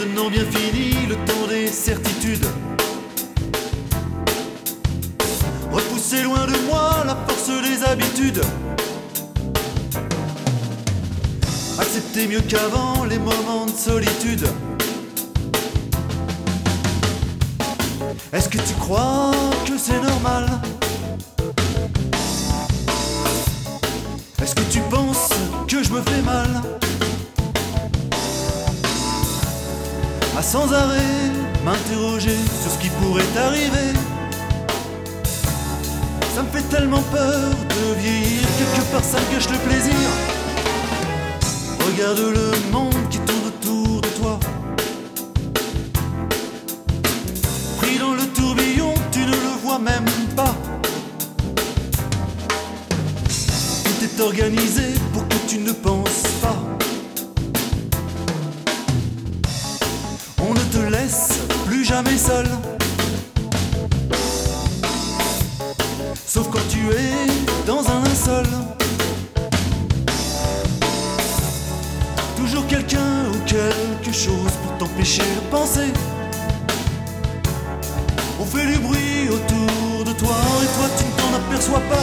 maintenant bien fini le temps des certitudes. Repousser loin de moi la force des habitudes. Accepter mieux qu'avant les moments de solitude. Est-ce que tu crois que c'est normal? Est-ce que tu penses que je me fais mal? À sans arrêt m'interroger sur ce qui pourrait arriver. Ça me fait tellement peur de vieillir, quelque part ça me gâche le plaisir. Regarde le monde qui tourne autour de toi. Pris dans le tourbillon, tu ne le vois même pas. Tout est organisé pour que tu ne penses pas. On ne te laisse plus jamais seul. Sauf quand tu es dans un linceul. Toujours quelqu'un ou quelque chose pour t'empêcher de penser. On fait du bruit autour de toi et toi tu ne t'en aperçois pas.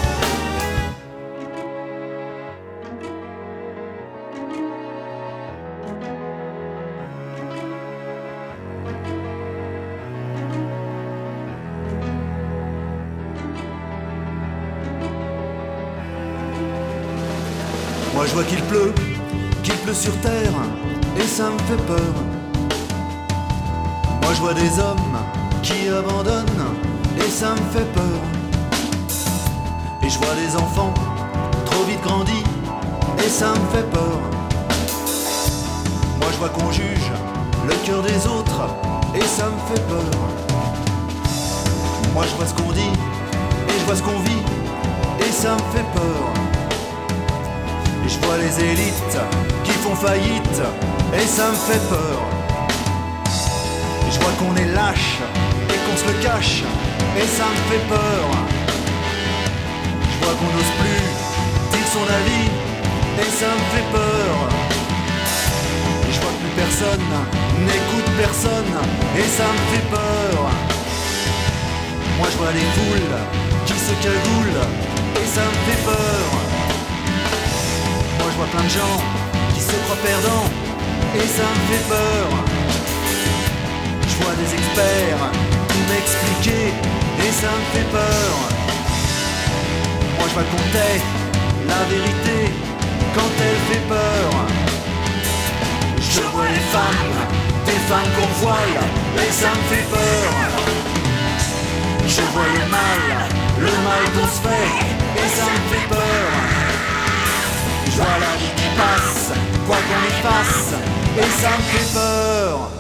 Moi je vois qu'il pleut sur terre, et ça me fait peur. Moi je vois des hommes qui abandonnent, et ça me fait peur. Et je vois des enfants trop vite grandis, et ça me fait peur. Moi je vois qu'on juge le cœur des autres, et ça me fait peur. Moi je vois ce qu'on dit, et je vois ce qu'on vit, et ça me fait peur. Et je vois les élites qui font faillite, et ça me fait peur. Et je vois qu'on est lâche et qu'on se le cache, et ça me fait peur. Je vois qu'on n'ose plus dire son avis, et ça me fait peur. Et je vois que plus personne n'écoute personne, et ça me fait peur. Moi je vois les foules qui se cagoulent, et ça me fait peur. Moi je vois plein de gens qui se croient perdants, et ça me fait peur. Je vois des experts tout m'expliquer, et ça me fait peur. Moi je vois qu'on tait la vérité quand elle fait peur. Je vois les femmes, des femmes qu'on voile, et ça me fait peur. Je vois le mal qu'on se fait, et ça me fait peur. Je vois la vie qui passe, quoi qu'on y fasse, et ça me fait peur.